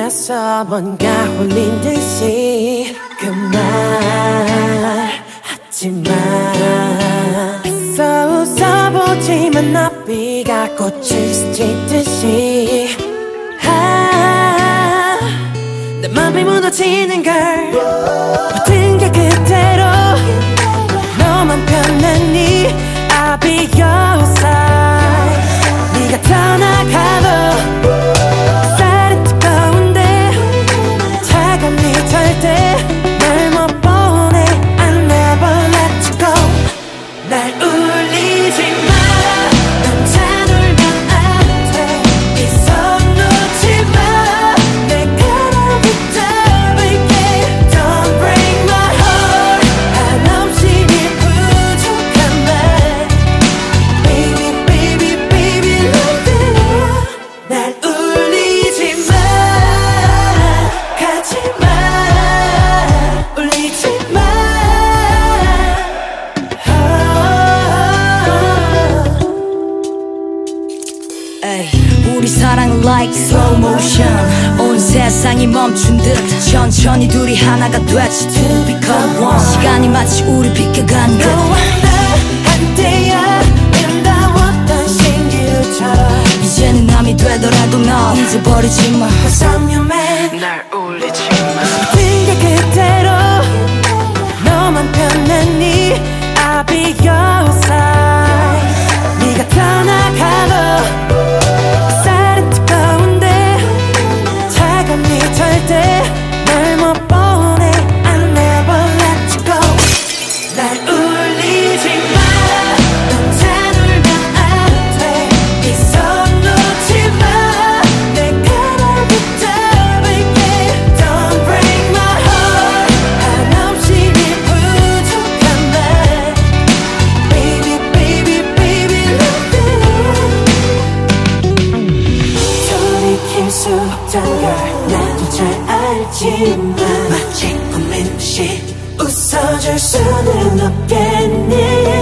곁에서 뭔가 홀린 듯이 그 말 하지마. 애써 웃어보지만 나비가 꽃을 스치듯이 내 맘이 무너지는 걸 모든 게 그대로 너만 편하니 I'll be your side. 네가 떠나가도 쌀은 뜨거운데 차갑니 절대 날 못 보내. I'll never let you go. 날 울리지 마. 혼자 놀면 안 돼. 이 손 놓지 마. 내가 널 붙잡을게. Don't break my heart. 한없이 네 부족한 말. Baby baby baby love it. 날 울리지 마. 가지 마. 울리지 마. 우리 사랑은 like slow motion. 온 세상이 멈춘 듯 천천히 둘이 하나가 됐지. To become one. 시간이 마치 우리 비켜간 듯. 너와 나 한때야 아름다웠던 신기루처럼 이제는 남이 되더라도 너 잊어버리지 마. Cause I'm your man. 날 울리지 마. 모든 게 그대로 너만 편하니 I'll be your side. 네가 떠나가도 쌀은 뜨거운데 차갑니 절대 날 못 보내. I'll never let you go. 날 울리지 마. 혼자 놀면 안 돼. 이 손 놓지 마. 내가 널 붙잡을게. Don't break my heart. 한없이 네 부족한 말. Baby baby baby love it. 돌이킬 수 없단 걸 나도 잘 알지만 마치 꿈인 듯이 웃어줄 수는 없겠니.